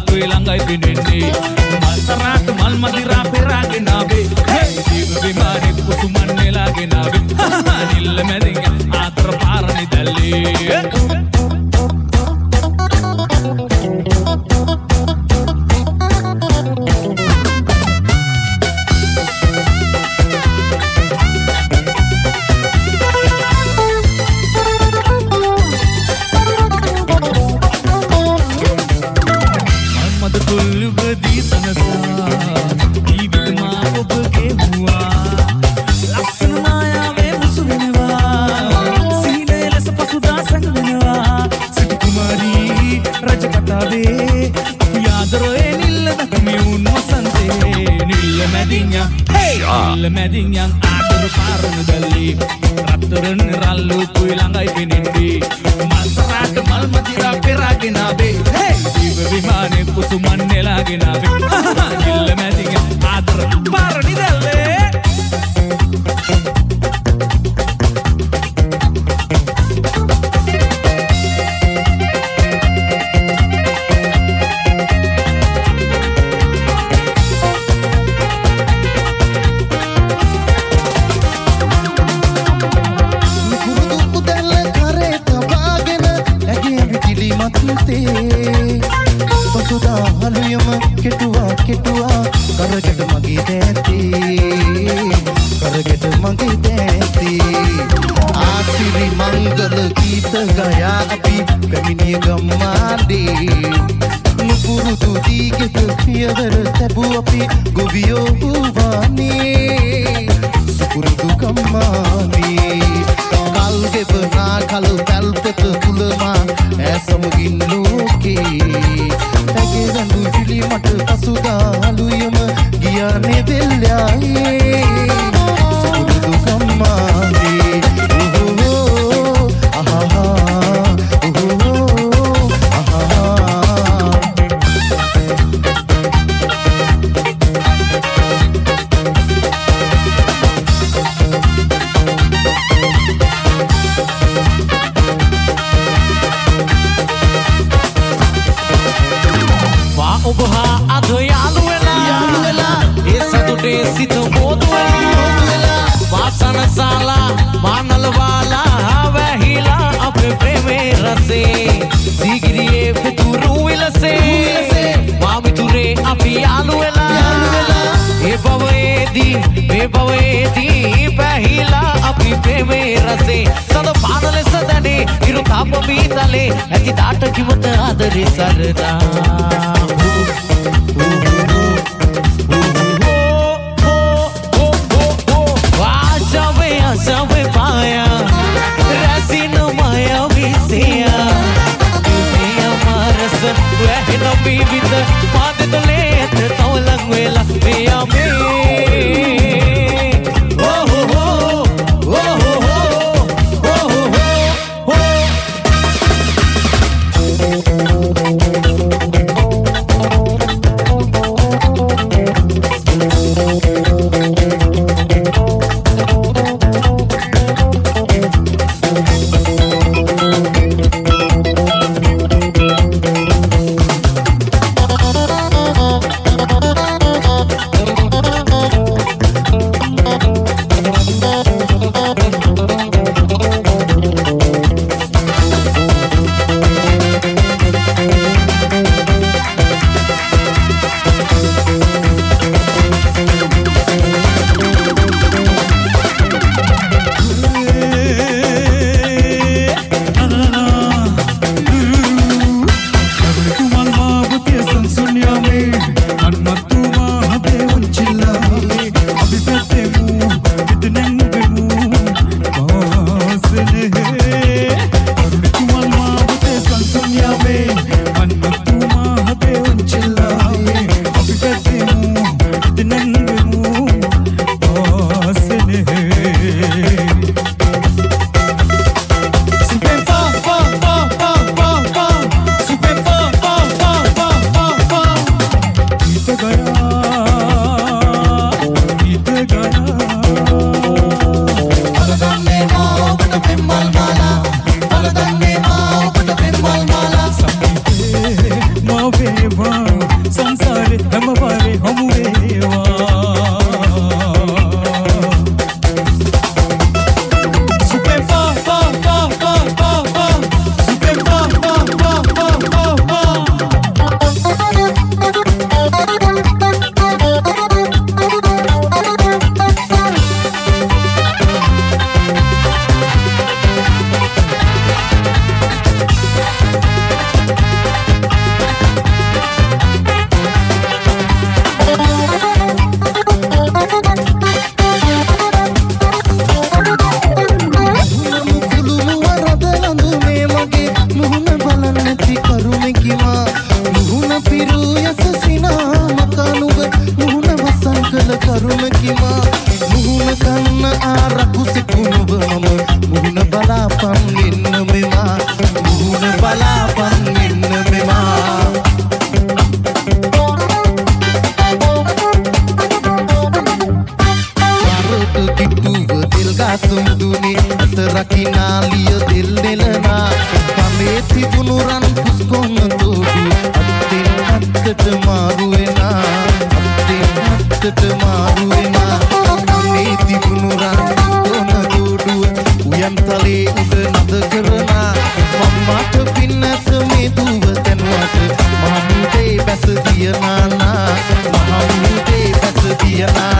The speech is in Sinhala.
කුයි ළඟයි පිනෙන්නේ මල්තරාට මල් මදිරා පෙරාගෙන ආවේ ජීව විමානේ කුසුමන් නෙලාගෙන ආවේ නිල්ල මැදින් ආතර පාරණි දැල්ලේ Meding yang atur parun dali Rapturun rallu kui langgai pinindi Malsarat mal madira peragin abe Jiva vimane kusuman nelagin abe Nilla meding yang atur parun dali මම මුහුණ බලාපන් එන්න මෙමා මුහුණ බලාපන් එන්න මෙමා පාරට කිට්ටුව තෙල් ගාසුම් දුනේ අත රකිනාලිය දෙල් දෙලනා කමේ තිබුණු රන් පුස්කොන්න තෝඩු අත්තෙන් අත්තට මාරු වෙනා අත්තෙන් අත්තට මාරු වෙනා කමේ තිබුණු රන් පුස්කොන්න තෝඩු උයන්තලේ උඩ නද කරනා මම්මාට පින්නස මේ දුව තැන්වට මහමුදේ බැස දියනානා මහමුදේ බැස දියනා